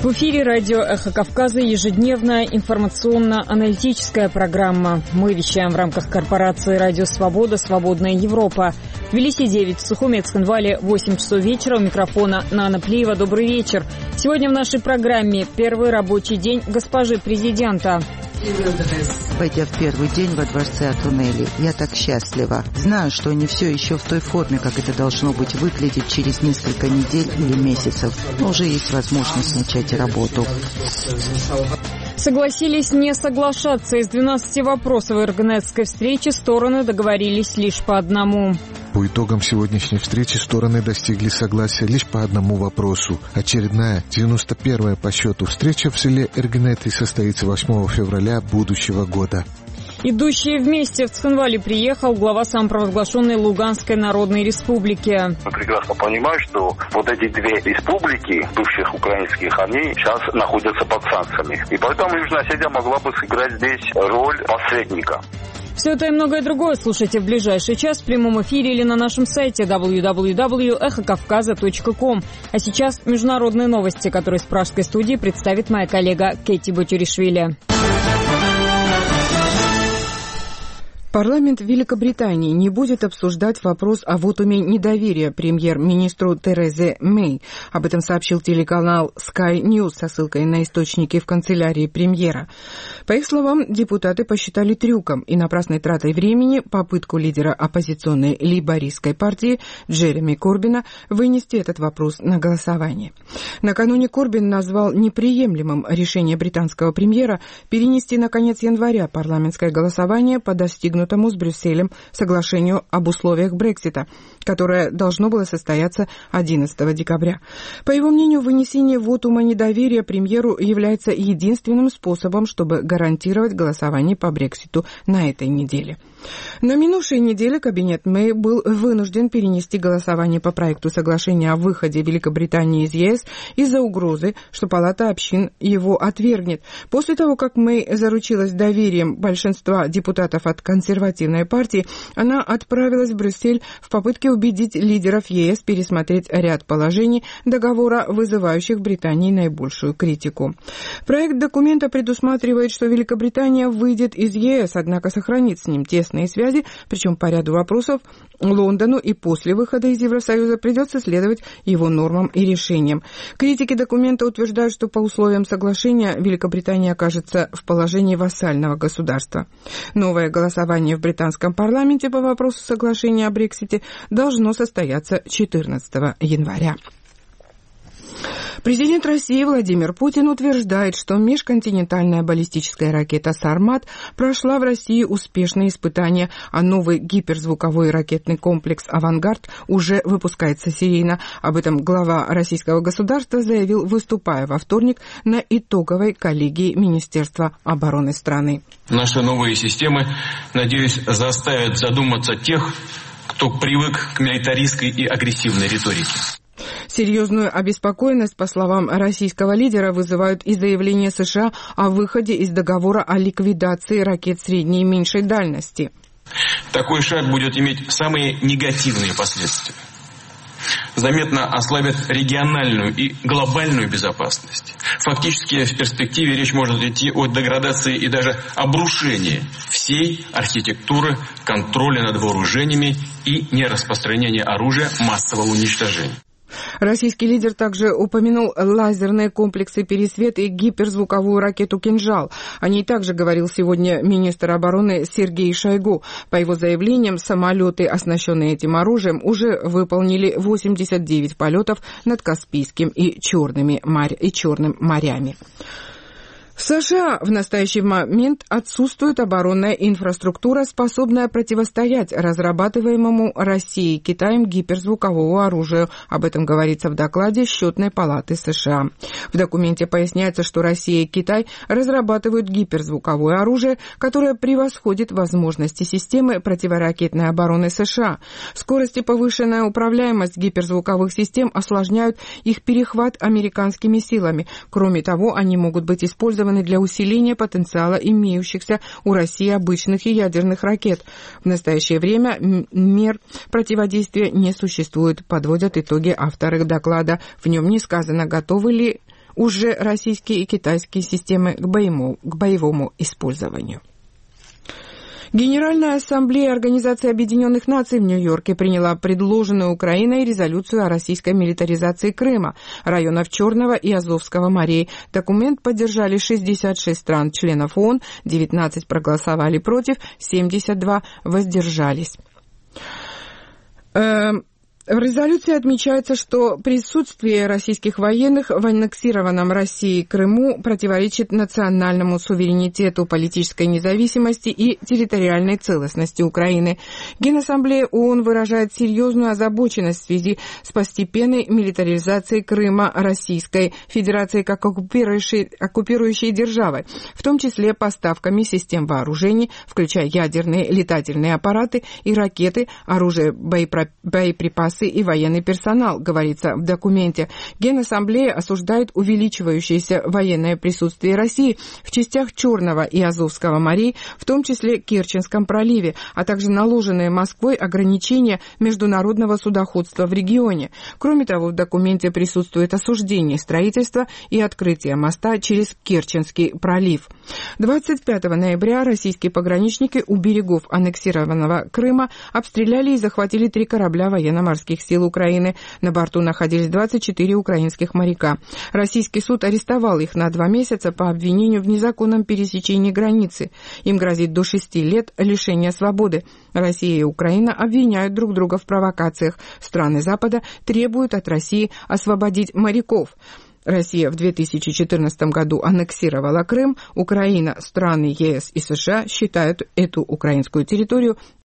В эфире радио «Эхо Кавказа» ежедневная информационно-аналитическая программа. Мы вещаем в рамках корпорации «Радио Свобода. Свободная Европа». В Тбилиси-9, в Сухуме-Цхинвале 8 часов вечера. У микрофона Нана Плиева. Добрый вечер. Сегодня в нашей программе первый рабочий день госпожи президента. Войдя в первый день во дворце Атунели, я так счастлива. Знаю, что не все еще в той форме, как это должно быть выглядеть через несколько недель или месяцев, но уже есть возможность начать работу. Согласились не соглашаться. Из 12 вопросов Иргнетской встречи стороны договорились лишь по одному. По итогам сегодняшней встречи стороны достигли согласия лишь по одному вопросу. Очередная, 91-я по счету встреча в селе Эргенеты состоится 8 февраля будущего года. Идущие вместе в Цхинвале приехал глава самопровозглашенной Луганской Народной Республики. Мы прекрасно понимаем, что вот эти две республики, бывших украинских, они сейчас находятся под санкциями. И поэтому Южная Осетия могла бы сыграть здесь роль посредника. Все это и многое другое слушайте в ближайший час в прямом эфире или на нашем сайте www.эхокавказа.ком. А сейчас международные новости, которые с пражской студии представит моя коллега Кэти Бочуришвили. Парламент Великобритании не будет обсуждать вопрос о вотуме недоверия премьер-министру Терезе Мэй. Об этом сообщил телеканал Sky News со ссылкой на источники в канцелярии премьера. По их словам, депутаты посчитали трюком и напрасной тратой времени попытку лидера оппозиционной лейбористской партии Джереми Корбина вынести этот вопрос на голосование. Накануне Корбин назвал неприемлемым решение британского премьера перенести на конец января парламентское голосование по достигнутому с Брюсселем соглашению об условиях Брексита, которое должно было состояться 11 декабря. По его мнению, вынесение вотума недоверия премьеру является единственным способом, чтобы гарантировать голосование по Брекситу на этой неделе. На минувшей неделе кабинет Мэй был вынужден перенести голосование по проекту соглашения о выходе Великобритании из ЕС из-за угрозы, что Палата общин его отвергнет. После того, как Мэй заручилась доверием большинства депутатов от консервативной партии, она отправилась в Брюссель в попытке убедить лидеров ЕС пересмотреть ряд положений договора, вызывающих в Британии наибольшую критику. Проект документа предусматривает, что Великобритания выйдет из ЕС, однако сохранит с ним тесные связи, причем по ряду вопросов Лондону и после выхода из Евросоюза придется следовать его нормам и решениям. Критики документа утверждают, что по условиям соглашения Великобритания окажется в положении вассального государства. Новое голосование в британском парламенте по вопросу соглашения о Брексите должно состояться 14 января. Президент России Владимир Путин утверждает, что межконтинентальная баллистическая ракета «Сармат» прошла в России успешные испытания, а новый гиперзвуковой ракетный комплекс «Авангард» уже выпускается серийно. Об этом глава российского государства заявил, выступая во вторник на итоговой коллегии Министерства обороны страны. Наши новые системы, надеюсь, заставят задуматься тех, кто привык к милитаристской и агрессивной риторике. Серьезную обеспокоенность, по словам российского лидера, вызывают и заявления США о выходе из договора о ликвидации ракет средней и меньшей дальности. Такой шаг будет иметь самые негативные последствия. Заметно ослабит региональную и глобальную безопасность. Фактически в перспективе речь может идти о деградации и даже обрушении всей архитектуры контроля над вооружениями и нераспространения оружия массового уничтожения. Российский лидер также упомянул лазерные комплексы «Пересвет» и гиперзвуковую ракету «Кинжал». О ней также говорил сегодня министр обороны Сергей Шойгу. По его заявлениям, самолеты, оснащенные этим оружием, уже выполнили 89 полетов над Каспийским и Черным морями. В США в настоящий момент отсутствует оборонная инфраструктура, способная противостоять разрабатываемому Россией и Китаем гиперзвуковому оружию. Об этом говорится в докладе Счетной палаты США. В документе поясняется, что Россия и Китай разрабатывают гиперзвуковое оружие, которое превосходит возможности системы противоракетной обороны США. Скорость и повышенная управляемость гиперзвуковых систем осложняют их перехват американскими силами. Кроме того, они могут быть использованы для усиления потенциала имеющихся у России обычных и ядерных ракет. В настоящее время мер противодействия не существует, подводят итоги авторы доклада. В нем не сказано, готовы ли уже российские и китайские системы к боевому использованию. Генеральная ассамблея Организации Объединенных Наций в Нью-Йорке приняла предложенную Украиной резолюцию о российской милитаризации Крыма, районов Черного и Азовского морей. Документ поддержали 66 стран-членов ООН, 19 проголосовали против, 72 воздержались. В резолюции отмечается, что присутствие российских военных в аннексированном Россией Крыму противоречит национальному суверенитету, политической независимости и территориальной целостности Украины. Генассамблея ООН выражает серьезную озабоченность в связи с постепенной милитаризацией Крыма Российской Федерацией как оккупирующей державой, в том числе поставками систем вооружений, включая ядерные летательные аппараты и ракеты, оружие, боеприпасы и военный персонал, говорится в документе. Генассамблея осуждает увеличивающееся военное присутствие России в частях Черного и Азовского морей, в том числе Керченском проливе, а также наложенные Москвой ограничения международного судоходства в регионе. Кроме того, в документе присутствует осуждение строительства и открытия моста через Керченский пролив. 25 ноября российские пограничники у берегов аннексированного Крыма обстреляли и захватили 3 корабля военно-морских сил Украины. На борту находились 24 украинских моряка. Российский суд арестовал их на 2 месяца по обвинению в незаконном пересечении границы. Им грозит до 6 лет лишения свободы. Россия и Украина обвиняют друг друга в провокациях. Страны Запада требуют от России освободить моряков. Россия в 2014 году аннексировала Крым. Украина, страны ЕС и США считают эту украинскую территорию